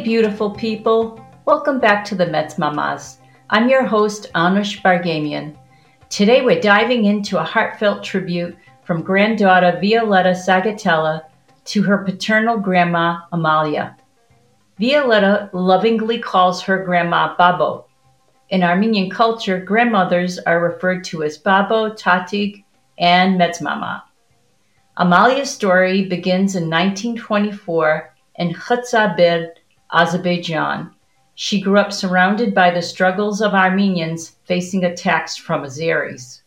beautiful people. Welcome back to the Mets Mamas. I'm your host, Anush Bargamian. Today we're diving into a heartfelt tribute from granddaughter Violetta Sagatella to her paternal grandma, Amalia. Violetta lovingly calls her grandma Babo. In Armenian culture, grandmothers are referred to as Babo, Tatig, and Mets Mama. Amalia's story begins in 1924 in Khatsaberd, Azerbaijan. She grew up surrounded by the struggles of Armenians facing attacks from Azeris.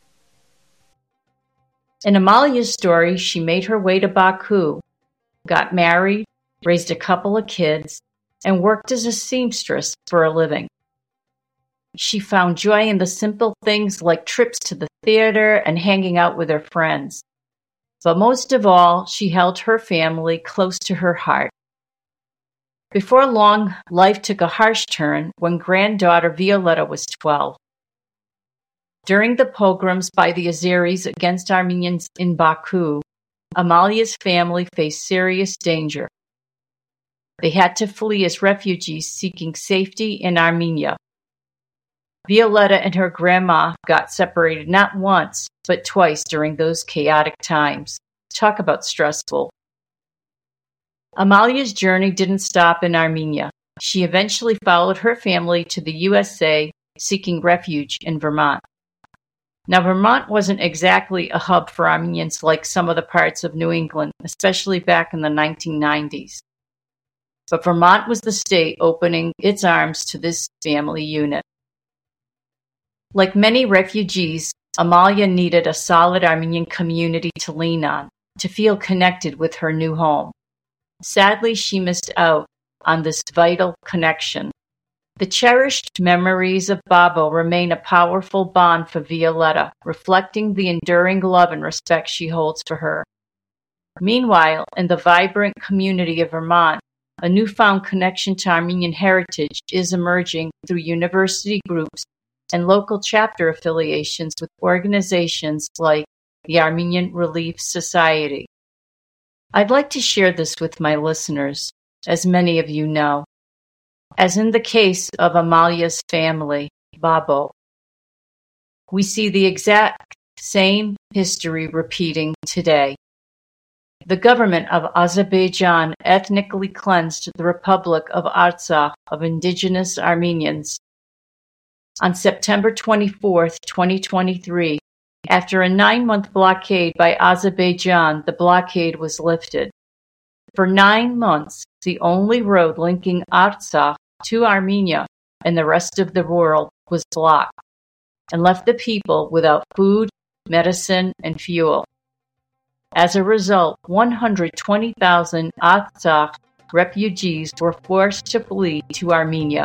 In Amalia's story, she made her way to Baku, got married, raised a couple of kids, and worked as a seamstress for a living. She found joy in the simple things like trips to the theater and hanging out with her friends. But most of all, she held her family close to her heart. Before long, life took a harsh turn when granddaughter Violetta was 12. During the pogroms by the Azeris against Armenians in Baku, Amalia's family faced serious danger. They had to flee as refugees seeking safety in Armenia. Violetta and her grandma got separated not once, but twice during those chaotic times. Talk about stressful. Amalia's journey didn't stop in Armenia. She eventually followed her family to the USA, seeking refuge in Vermont. Now, Vermont wasn't exactly a hub for Armenians like some of the parts of New England, especially back in the 1990s. But Vermont was the state opening its arms to this family unit. Like many refugees, Amalia needed a solid Armenian community to lean on, to feel connected with her new home. Sadly, she missed out on this vital connection. The cherished memories of Babo remain a powerful bond for Violetta, reflecting the enduring love and respect she holds for her. Meanwhile, in the vibrant community of Vermont, a newfound connection to Armenian heritage is emerging through university groups and local chapter affiliations with organizations like the Armenian Relief Society. I'd like to share this with my listeners, as many of you know. As in the case of Amalia's family, Babo, we see the exact same history repeating today. The government of Azerbaijan ethnically cleansed the Republic of Artsakh of indigenous Armenians. On September 24, 2023, after a 9-month blockade by Azerbaijan, the blockade was lifted. For 9 months, the only road linking Artsakh to Armenia and the rest of the world was blocked and left the people without food, medicine, and fuel. As a result, 120,000 Artsakh refugees were forced to flee to Armenia.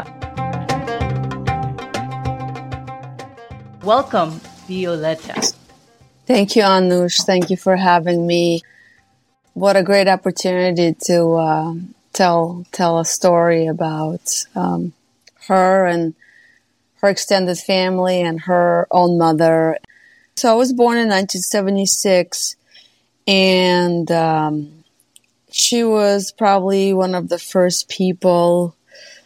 Welcome, Violetta. Thank you, Anush. Thank you for having me. What a great opportunity to tell a story about her and her extended family and her own mother. So I was born in 1976, and she was probably one of the first people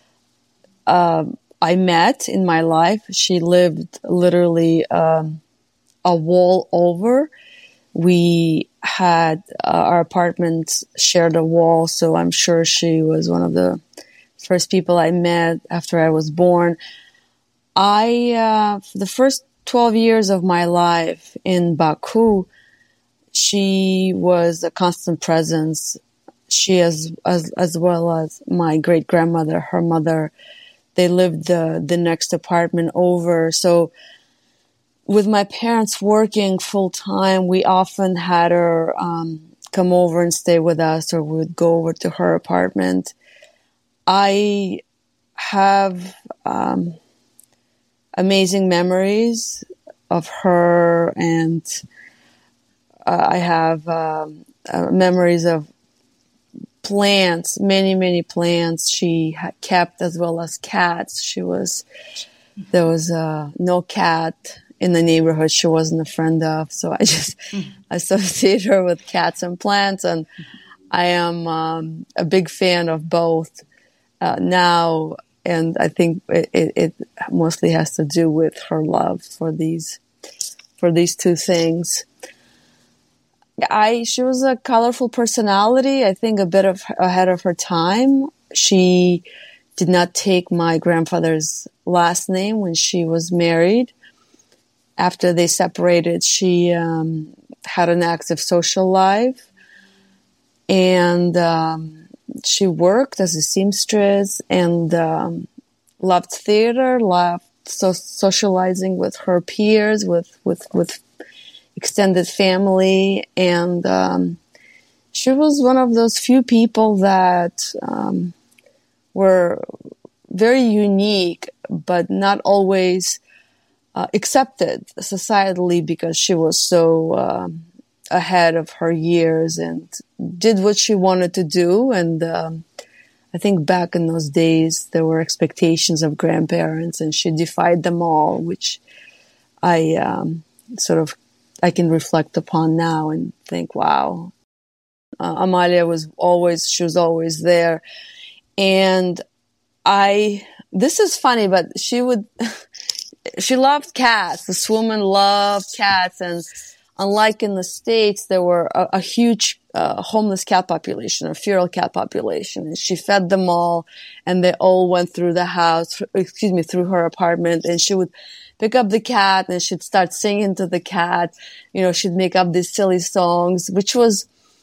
I met in my life. She lived literally a wall over. We had our apartment shared a wall, so I'm sure she was one of the first people I met after I was born. For the first 12 years of my life in Baku, she was a constant presence. She, as well as my great grandmother, her mother, they lived the next apartment over. So with my parents working full time, we often had her come over and stay with us, or we would go over to her apartment. I have amazing memories of her, and I have memories of plants, many plants she had kept, as well as cats. There was no cat in the neighborhood she wasn't a friend of, so I just associate her with cats and plants, and I am a big fan of both. now. And I think it mostly has to do with her love for these two things. She was a colorful personality, I think a bit ahead of her time. She did not take my grandfather's last name when she was married. After they separated, she had an active social life, and she worked as a seamstress and loved theater, loved socializing with her peers, with extended family, and she was one of those few people that were very unique, but not always accepted societally because she was so ahead of her years and did what she wanted to do. And I think back in those days, there were expectations of grandparents, and she defied them all, which I can reflect upon now and think, wow, Amalia was always there. And this is funny, but she loved cats. This woman loved cats, and unlike in the States, there were a huge homeless cat population, or feral cat population, and she fed them all, and they all went through through her apartment, and she would pick up the cat, and she'd start singing to the cat. She'd make up these silly songs, which was,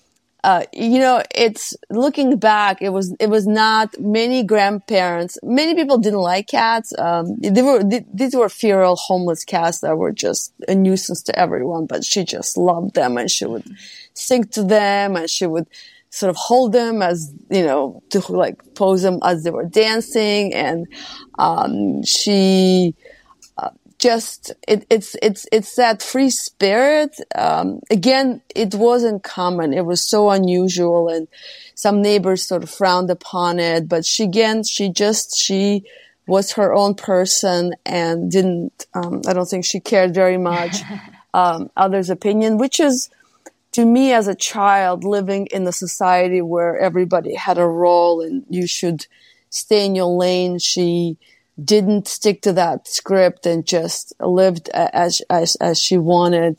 it's looking back, it was not many grandparents. Many people didn't like cats. These were feral homeless cats that were just a nuisance to everyone, but she just loved them, and she would sing to them, and she would sort of hold them as, to like pose them as they were dancing. And, she, just it's that free spirit. Again, it wasn't common. It was so unusual, and some neighbors sort of frowned upon it. But she was her own person and didn't. I don't think she cared very much others' opinion, which is, to me as a child living in a society where everybody had a role and you should stay in your lane. She didn't stick to that script and just lived as she wanted.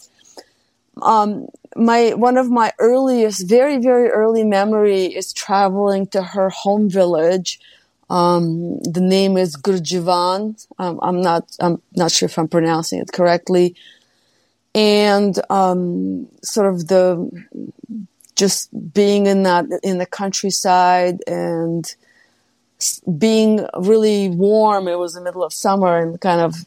One of my earliest, very, very early memory is traveling to her home village. The name is Gurjivan. I'm not sure if I'm pronouncing it correctly. And, sort of just being in the countryside and being really warm. It was the middle of summer, and kind of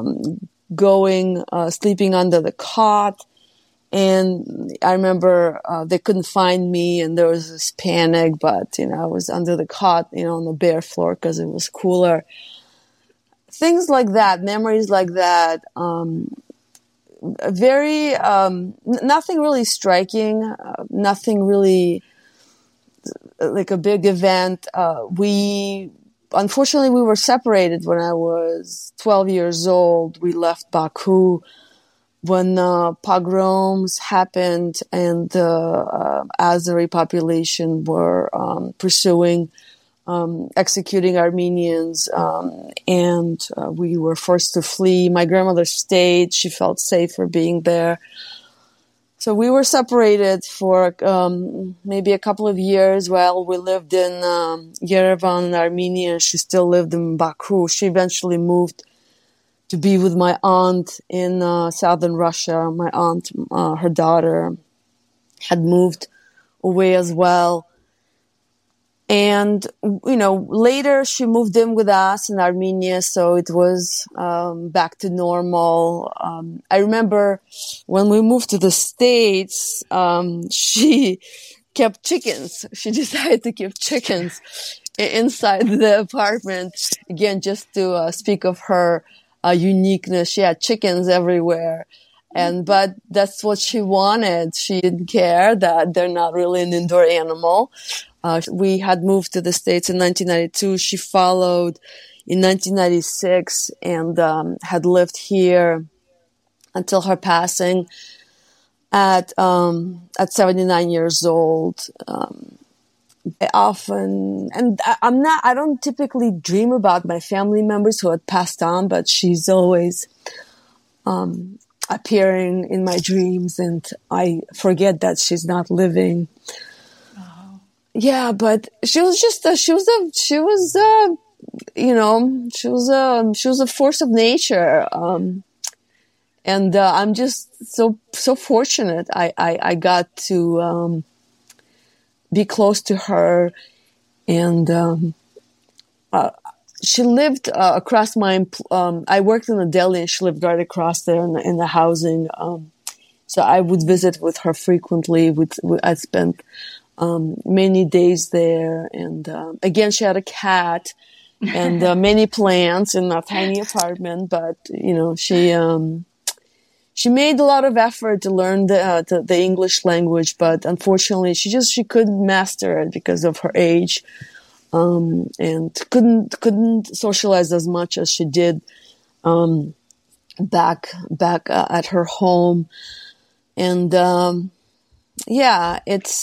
sleeping under the cot. And I remember they couldn't find me, and there was this panic, but I was under the cot, on the bare floor because it was cooler. Things like that, memories like that. Very nothing really striking, nothing really like a big event. Unfortunately, we were separated when I was 12 years old. We left Baku when pogroms happened, and the Azeri population were executing Armenians, and we were forced to flee. My grandmother stayed. She felt safer being there. So we were separated for maybe a couple of years while we lived in Yerevan, Armenia. She still lived in Baku. She eventually moved to be with my aunt in southern Russia. My aunt, her daughter, had moved away as well. And, later she moved in with us in Armenia, so it was back to normal. I remember when we moved to the States, she kept chickens. She decided to keep chickens inside the apartment. Again, just to speak of her uniqueness. She had chickens everywhere. But that's what she wanted. She didn't care that they're not really an indoor animal. We had moved to the States in 1992. She followed in 1996 and had lived here until her passing at 79 years old. often, and I don't typically dream about my family members who had passed on, but she's always appearing in my dreams, and I forget that she's not living. Oh. Yeah, but she was a force of nature. And I'm just so fortunate. I got to be close to her, and she lived across my. I worked in a deli, and she lived right across there in the housing. So I would visit with her frequently. I spent many days there, and again, she had a cat and many plants in a tiny apartment. But she made a lot of effort to learn the English language, but unfortunately, she couldn't master it because of her age, and couldn't socialize as much as she did back at her home. And it's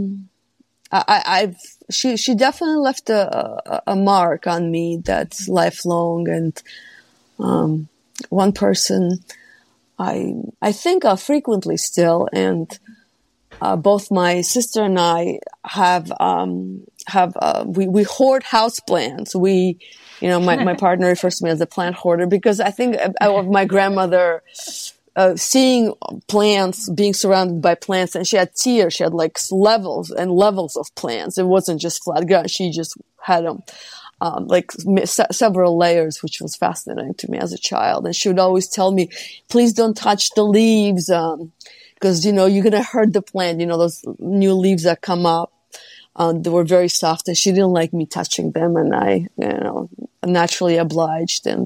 she definitely left a mark on me that's lifelong. And one person I think of frequently still, and both my sister and I have we hoard house plants. My partner refers to me as a plant hoarder because I think of my grandmother seeing plants, being surrounded by plants, and she had tiers. She had like levels and levels of plants. It wasn't just flat ground. She just had them. Several layers, which was fascinating to me as a child. And she would always tell me, please don't touch the leaves, because, you're going to hurt the plant. Those new leaves that come up, they were very soft, and she didn't like me touching them. And I, naturally obliged. And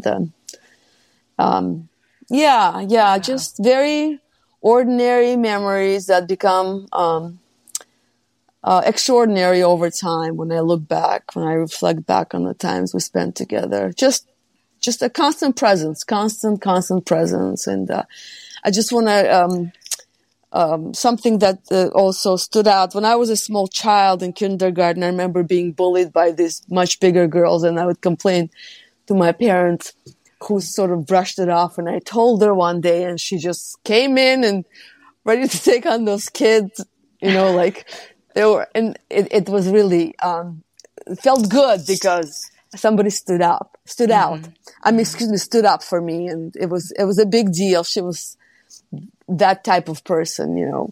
just very ordinary memories that become, extraordinary over time when I reflect back on the times we spent together. Just a constant presence. And I just want to, something that also stood out. When I was a small child in kindergarten, I remember being bullied by these much bigger girls, and I would complain to my parents, who sort of brushed it off. And I told her one day, and she just came in and ready to take on those kids, they were, and it was really, it felt good because somebody stood out. Stood up for me, and it was a big deal. She was that type of person,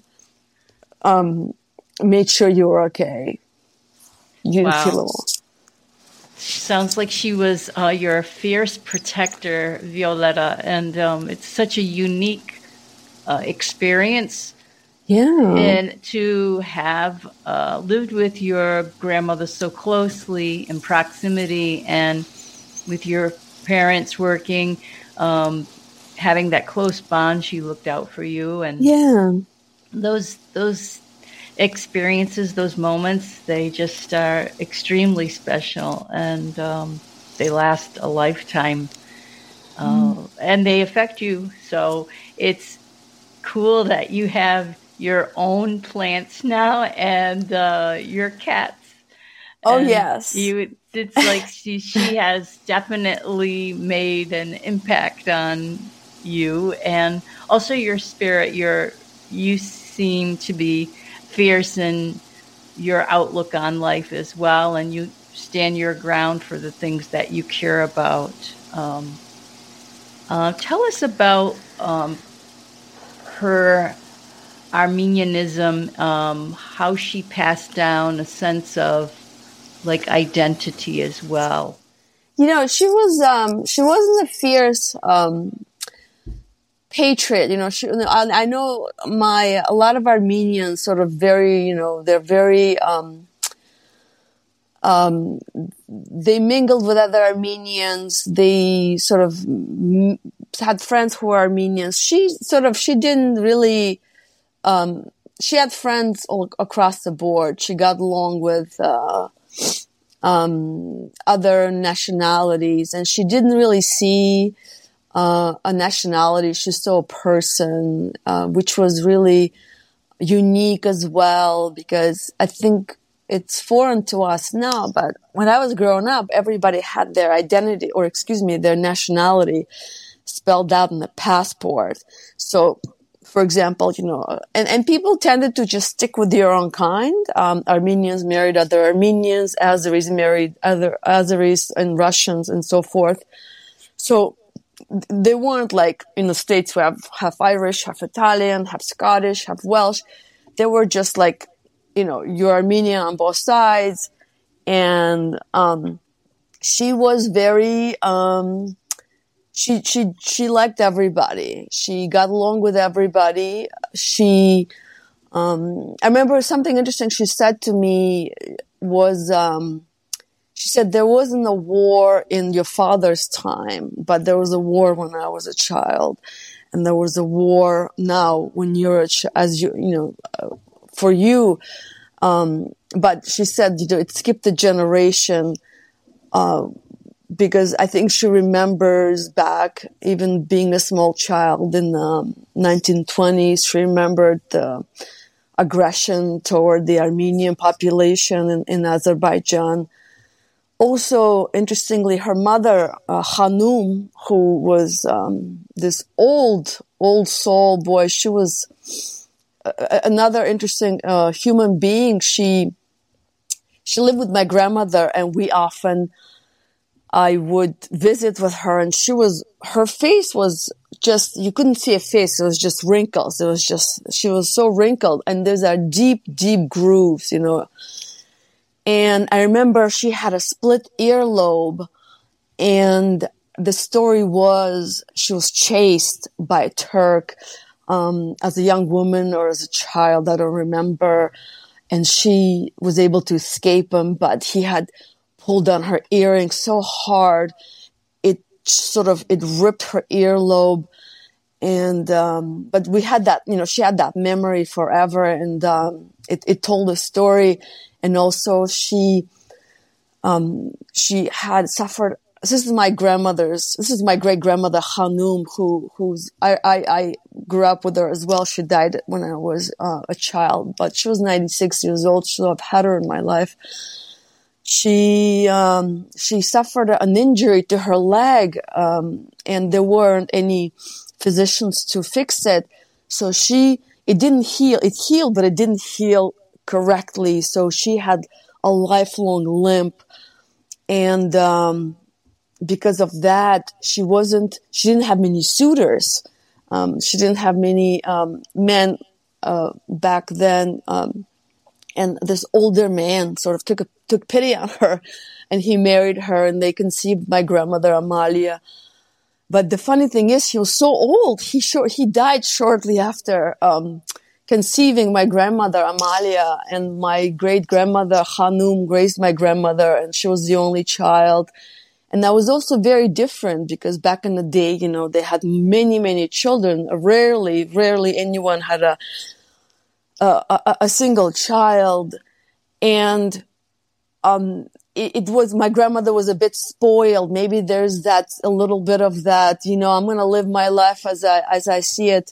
made sure you were okay. You didn't feel alone. Sounds like she was your fierce protector, Violetta, and it's such a unique experience. Yeah. And to have lived with your grandmother so closely in proximity, and with your parents working, having that close bond, she looked out for you. And those experiences, those moments, they just are extremely special, and they last a lifetime, and they affect you. So it's cool that you have your own plants now, and your cats. Oh, and yes. It's like she has definitely made an impact on you, and also your spirit. You seem to be fierce in your outlook on life as well, and you stand your ground for the things that you care about. Tell us about her Armenianism, how she passed down a sense of identity as she wasn't a fierce patriot. I know a lot of Armenians sort of very, they're very they mingled with other Armenians. They sort of had friends who were Armenians. She didn't really. She had friends all across the board. She got along with other nationalities, and she didn't really see a nationality. She saw a person, which was really unique as well, because I think it's foreign to us now, but when I was growing up, everybody had their identity, or their nationality spelled out in the passport. So, for example, and people tended to just stick with their own kind. Armenians married other Armenians, Azeris married other Azeris, and Russians, and so forth. So they weren't like in the States who have half Irish, half Italian, half Scottish, half Welsh. They were just like, you're Armenian on both sides. And she was very, she liked everybody. She got along with everybody. I remember something interesting she said to me was, she said, there wasn't a war in your father's time, but there was a war when I was a child. And there was a war now when you're, for you. But she said, it skipped a generation, because I think she remembers back, even being a small child in the 1920s, she remembered the aggression toward the Armenian population in Azerbaijan. Also, interestingly, her mother, Hanum, who was this old soul boy, she was another interesting human being. She lived with my grandmother, and I would visit with her, and her face was just, you couldn't see a face. It was just wrinkles. She was so wrinkled, and there's a deep, deep grooves, And I remember she had a split earlobe, and the story was she was chased by a Turk as a young woman or as a child, I don't remember, and she was able to escape him, but he had pulled on her earring so hard it ripped her earlobe. And but we had that, she had that memory forever, and it told a story. And also she had suffered. This is my great grandmother Hanum, who's I grew up with her as well. She died when I was a child, but she was 96 years old, so I've had her in my life. She suffered an injury to her leg, and there weren't any physicians to fix it. So it didn't heal. It healed, but it didn't heal correctly. So she had a lifelong limp. And, because of that, she didn't have many suitors. She didn't have many, men, back then. And this older man sort of took pity on her, and he married her, and they conceived my grandmother Amalia. But the funny thing is, he was so old. He died shortly after conceiving my grandmother Amalia, and my great grandmother Hanum raised my grandmother, and she was the only child. And that was also very different because back in the day, they had many, many children. Rarely anyone had a single child. And it was, my grandmother was a bit spoiled. Maybe there's a little bit of that, I'm going to live my life as I see it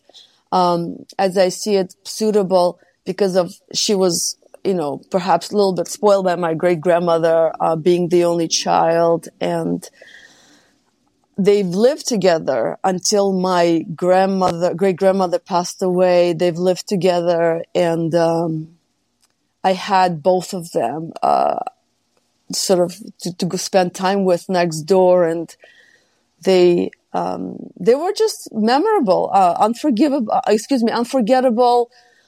suitable, because she was, perhaps a little bit spoiled by my great grandmother, being the only child. And they've lived together until my great grandmother passed away. They've lived together, and, I had both of them, sort of to go spend time with next door, and they were just memorable, unforgettable,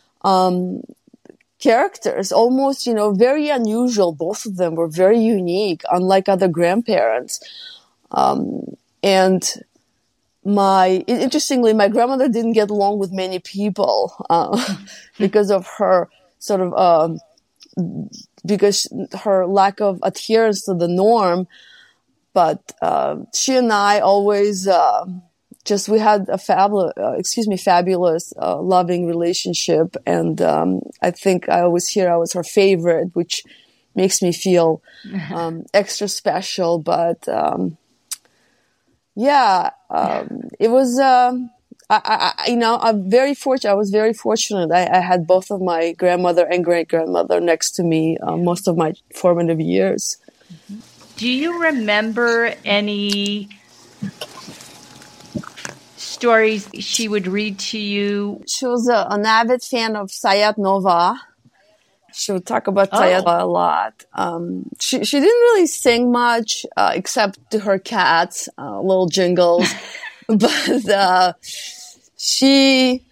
characters, almost, very unusual. Both of them were very unique, unlike other grandparents. And interestingly, my grandmother didn't get along with many people, because of her sort of, because her lack of adherence to the norm. But she and I always we had a fabulous, loving relationship. And I think I always hear I was her favorite, which makes me feel extra special. But it was I'm very fortunate. I was very fortunate. I had both of my grandmother and great grandmother next to me most of my formative years. Do you remember any stories she would read to you? She was an avid fan of Sayat Nova. She would talk about Sayat a lot. She didn't really sing much except to her cats, little jingles. But she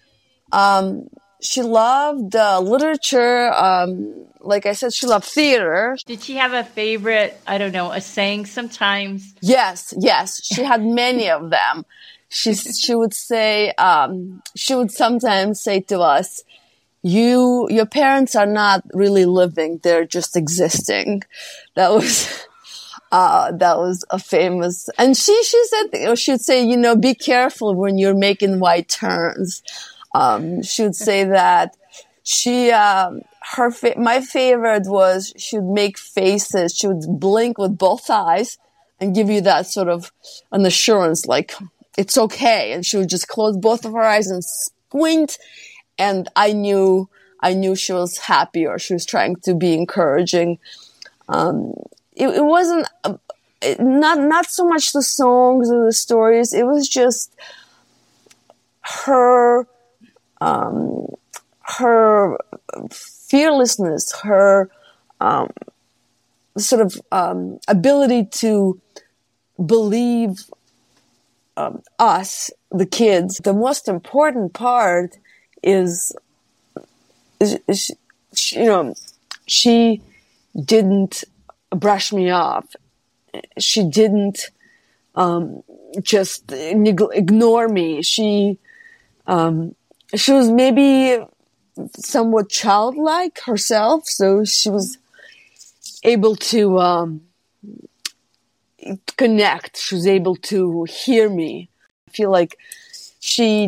loved literature. Like I said, she loved theater. Did she have a favorite, I don't know, a saying sometimes? Yes. She had many of them. She would say, she would sometimes say to us, your parents are not really living, they're just existing. That was a famous, and she said, she'd say, be careful when you're making right turns. She would say that my favorite was she would make faces. She would blink with both eyes and give you that sort of an assurance, like, it's okay. And she would just close both of her eyes and squint. And I knew she was happy, or she was trying to be encouraging. It wasn't not so much the songs or the stories. It was just her fearlessness, her sort of ability to believe us, the kids. The most important part is she didn't brush me off. She didn't just ignore me. She was maybe somewhat childlike herself, so she was able to connect. She was able to hear me. I feel like she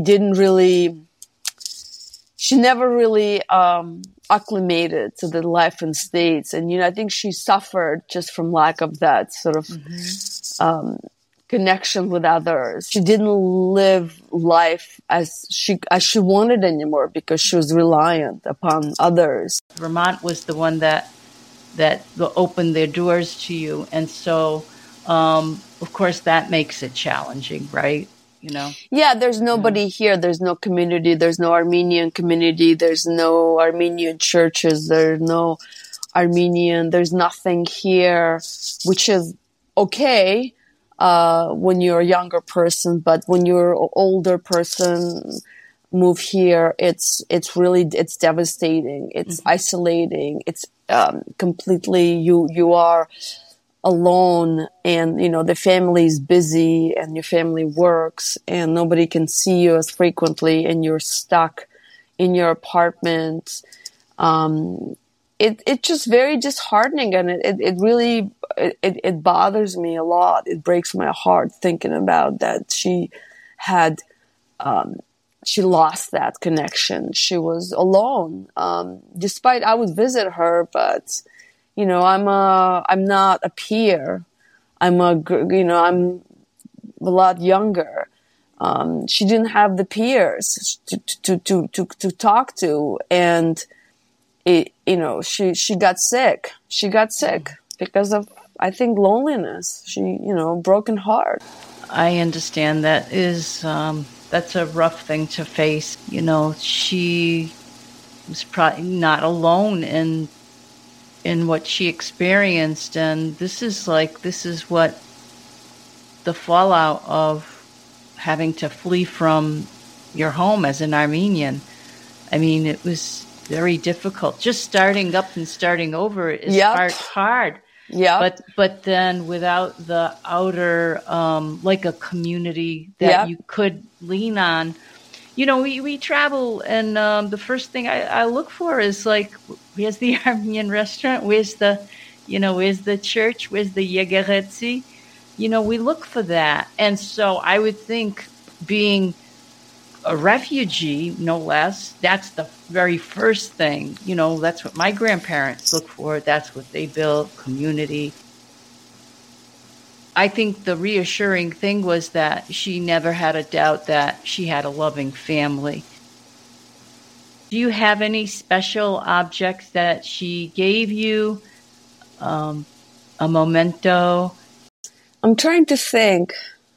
never really acclimated to the life in States. And, I think she suffered just from lack of that sort of connection with others. She didn't live life as she wanted anymore because she was reliant upon others. Vermont was the one that opened their doors to you. And so, of course, that makes it challenging, right? Yeah, there's nobody here. There's no community. There's no Armenian community. There's no Armenian churches. There's no Armenian. There's nothing here, which is okay when you're a younger person. But when you're an older person, move here, it's devastating. It's isolating. It's completely you are alone, and the family is busy and your family works and nobody can see you as frequently, and you're stuck in your apartment. It's just very disheartening, and it really bothers me a lot. It breaks my heart thinking about that she lost that connection. She was alone, despite I would visit her, but I'm not a peer. I'm a lot younger. She didn't have the peers to talk to, and she got sick. She got sick because of, I think, loneliness. She, broken heart. I understand that is that's a rough thing to face. She was probably not alone in what she experienced, and this is what the fallout of having to flee from your home as an Armenian. I mean, it was very difficult. Just starting up and starting over is hard. Yeah. But then without the outer, like a community that you could lean on. We travel, and the first thing I look for is like, where's the Armenian restaurant? Where's the church? Where's the Yegeretzi? We look for that. And so I would think, being a refugee, no less, that's the very first thing. That's what my grandparents look for. That's what they built, community. I think the reassuring thing was that she never had a doubt that she had a loving family. Do you have any special objects that she gave you? A memento? I'm trying to think.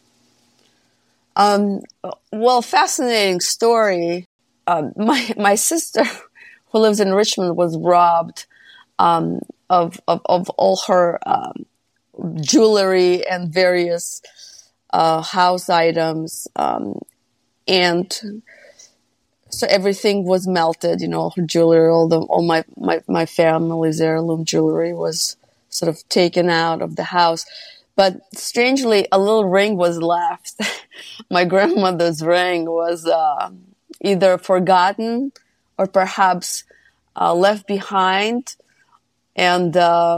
Well, fascinating story. My sister, who lives in Richmond, was robbed of all her jewelry and various house items, and so everything was melted. Her jewelry, all my family's heirloom jewelry was sort of taken out of the house. But strangely, a little ring was left. My grandmother's ring was either forgotten or perhaps left behind, and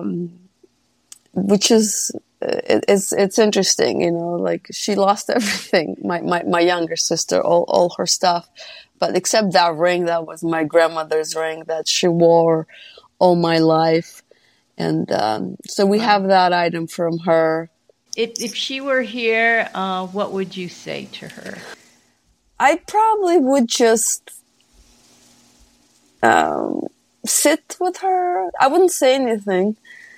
which is it's interesting, like she lost everything. My younger sister, all her stuff, but except that ring, that was my grandmother's ring that she wore all my life. And so we have that item from her. If she were here, what would you say to her? I probably would just sit with her. I wouldn't say anything.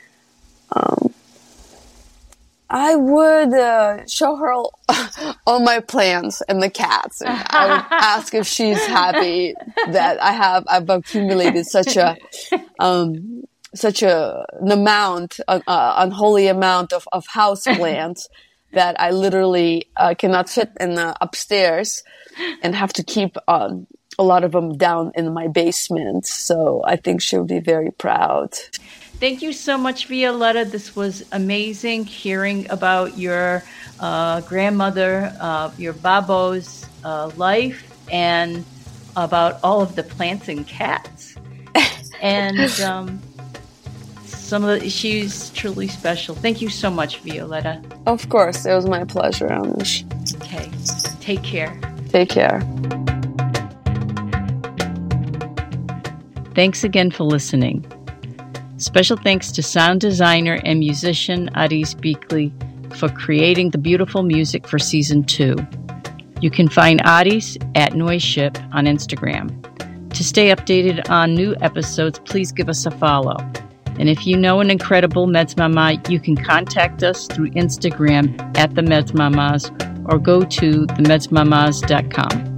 I would show her all my plants and the cats. And I would ask if she's happy that I've accumulated such an unholy amount of house plants that I literally cannot fit in the upstairs and have to keep a lot of them down in my basement. So I think she'll be very proud. Thank you so much, Violetta. This was amazing hearing about your grandmother, your Babo's life, and about all of the plants and cats. And she's truly special. Thank you so much, Violetta. Of course. It was my pleasure, Anush. Okay. Take care. Take care. Thanks again for listening. Special thanks to sound designer and musician Aris Beakley for creating the beautiful music for Season 2. You can find Aris at Noiseship on Instagram. To stay updated on new episodes, please give us a follow. And if you know an incredible Medzmama, you can contact us through Instagram at the Medzmamas or go to themedzmamas.com.